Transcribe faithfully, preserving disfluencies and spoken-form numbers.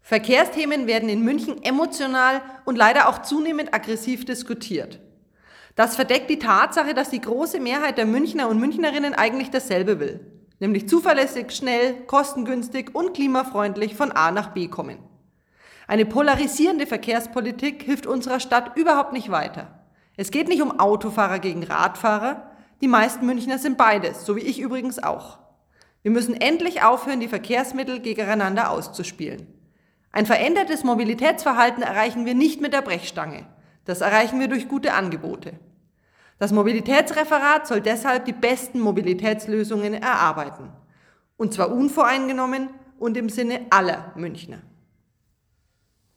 Verkehrsthemen werden in München emotional und leider auch zunehmend aggressiv diskutiert. Das verdeckt die Tatsache, dass die große Mehrheit der Münchner und Münchnerinnen eigentlich dasselbe will, nämlich zuverlässig, schnell, kostengünstig und klimafreundlich von A nach B kommen. Eine polarisierende Verkehrspolitik hilft unserer Stadt überhaupt nicht weiter. Es geht nicht um Autofahrer gegen Radfahrer, die meisten Münchner sind beides, so wie ich übrigens auch. Wir müssen endlich aufhören, die Verkehrsmittel gegeneinander auszuspielen. Ein verändertes Mobilitätsverhalten erreichen wir nicht mit der Brechstange. Das erreichen wir durch gute Angebote. Das Mobilitätsreferat soll deshalb die besten Mobilitätslösungen erarbeiten. Und zwar unvoreingenommen und im Sinne aller Münchner.